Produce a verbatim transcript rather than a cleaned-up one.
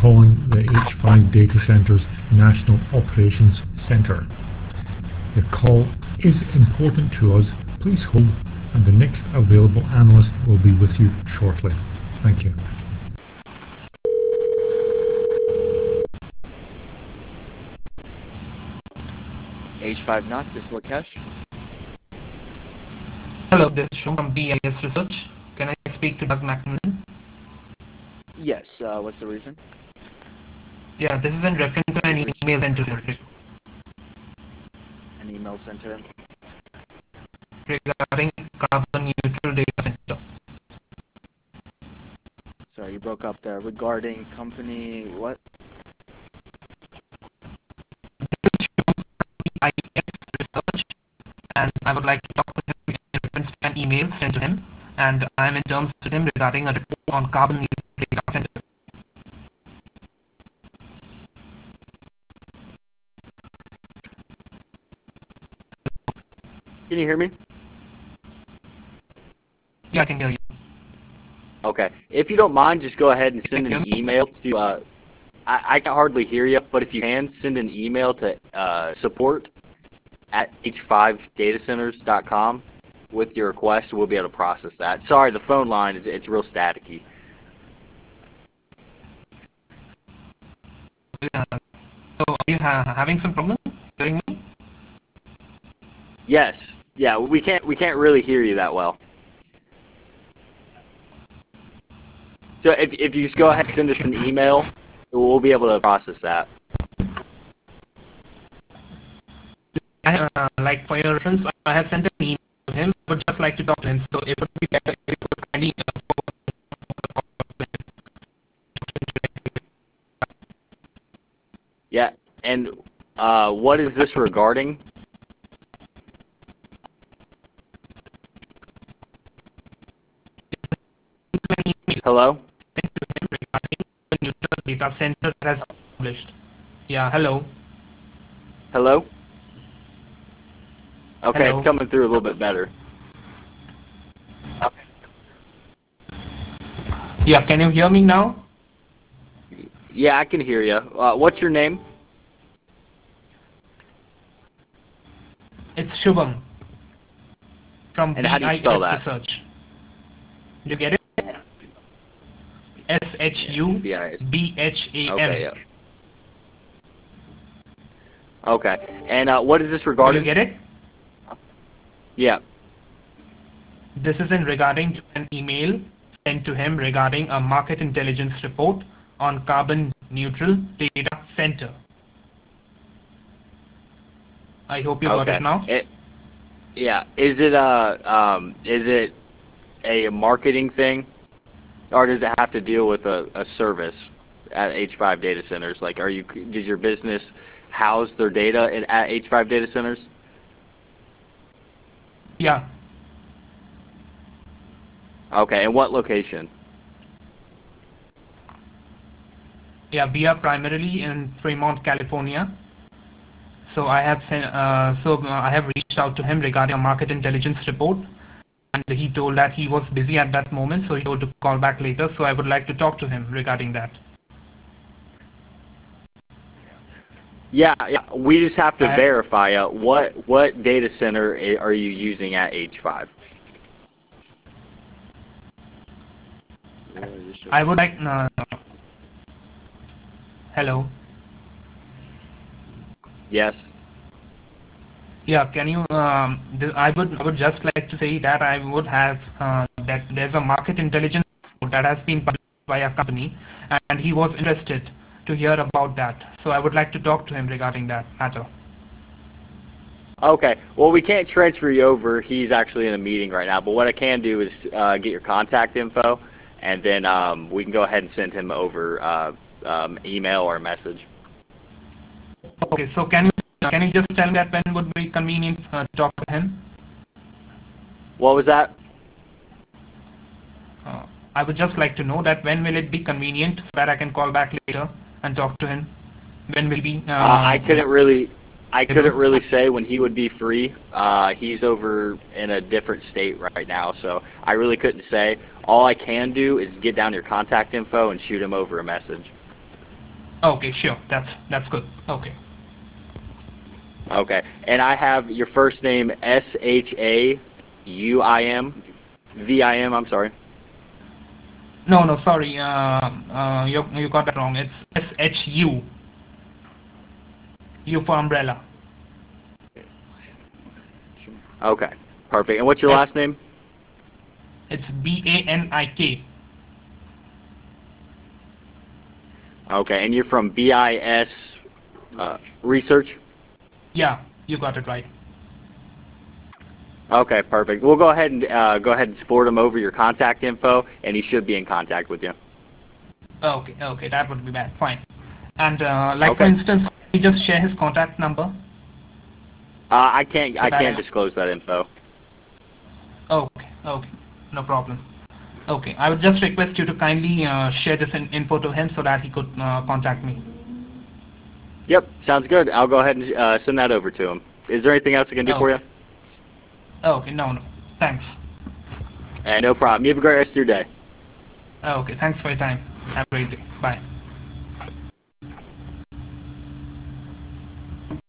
calling the H five Data Centers National Operations Center. Your call is important to us. Please hold, and the next available analyst will be with you shortly. Thank you. H five Knox, this is Lakesh. Hello, this is Shum from B I S Research. Can I speak to Doug McMillan? Yes, uh, what's the reason? Yeah, this is in reference to an email sent to him An email sent to him? regarding carbon neutral data center. Sorry, you broke up there. Regarding company, what? I S Research, and I would like to talk with him in reference to an email sent to him, and I am in terms with him regarding a report on carbon neutral data center. Can you hear me? Yeah, I can hear you. Okay. If you don't mind, just go ahead and send an email to, uh, I, I can hardly hear you, but if you can, send an email to uh, support at h five datacenters dot com with your request. We'll be able to process that. Sorry, the phone line, is it's real staticky. Uh, so, are you ha having some problem hearing me? Yes. Yeah, we can't, we can't really hear you that well. So if, if you just go ahead and send us an email, we'll be able to process that. I, uh, like for your reference, I have sent an email to him. I would just like to talk to him. So it would be better if you could kindly uh, Yeah, and uh, what is this regarding? Hello? neutral data center has published. Yeah, hello. Hello? Okay, it's Hello. coming through a little bit better. Yeah, can you hear me now? Yeah, I can hear you. Uh, what's your name? It's Shubham from And how do you spell B I S that? Research. You get it? S H U B I S. B H A M. Okay, yeah. Okay, and uh, what is this Did you regarding? get it? Yeah. This is in regarding to an email sent to him regarding a market intelligence report on carbon neutral data center. I hope you got Okay. it now. It, yeah. Is it a um? Is it a marketing thing, or does it have to deal with a, a service at H five data centers? Like, are you does your business house their data in, at H five data centers? Yeah. Okay. And what location? Yeah, we are primarily in Fremont, California. So I have sent, uh, so uh, I have reached out to him regarding a market intelligence report, and he told that he was busy at that moment, so he told to call back later. So I would like to talk to him regarding that. Yeah, yeah. We just have to I, verify uh, what what data center i- are you using at H five? I would like. Uh, hello. Yes. Yeah, can you? Um, th- I would. I would just like to say that I would have uh, that there's a market intelligence report that has been published by a company, and he was interested to hear about that. So I would like to talk to him regarding that matter. Okay. Well, we can't transfer you over. He's actually in a meeting right now. But what I can do is uh, get your contact info, and then um, we can go ahead and send him over uh, um, email or message. Okay, so can you can you just tell me that when would be convenient uh, to talk to him? What was that? Uh, I would just like to know that when will it be convenient so that I can call back later and talk to him. When will be Uh, I uh, couldn't really, I able? couldn't really say when he would be free. Uh, he's over in a different state right now, so I really couldn't say. All I can do is get down your contact info and shoot him over a message. Okay, sure. That's that's good. Okay. Okay. And I have your first name S H A U I M V I M. I'm sorry. No, no, sorry. Uh, uh, you you got that wrong. It's S H U. U for umbrella. Okay. Perfect. And what's your S- last name? It's B A N I K. Okay. And you're from B I S uh, Research? Yeah, you got it right. Okay, perfect. We'll go ahead and uh, go ahead and support him over your contact info, and he should be in contact with you. Okay, okay, that would be bad. Fine. And uh, like for Okay. instance, he just share his contact number. Uh, I can't. So I that can't I- disclose that info. Okay, okay, no problem. Okay, I would just request you to kindly uh, share this in info to him so that he could uh, contact me. Yep, sounds good. I'll go ahead and uh, send that over to him. Is there anything else I can do for you? Okay. Okay, no, no. Thanks. Uh, no problem. You have a great rest of your day. Okay, thanks for your time. Have a great day. Bye.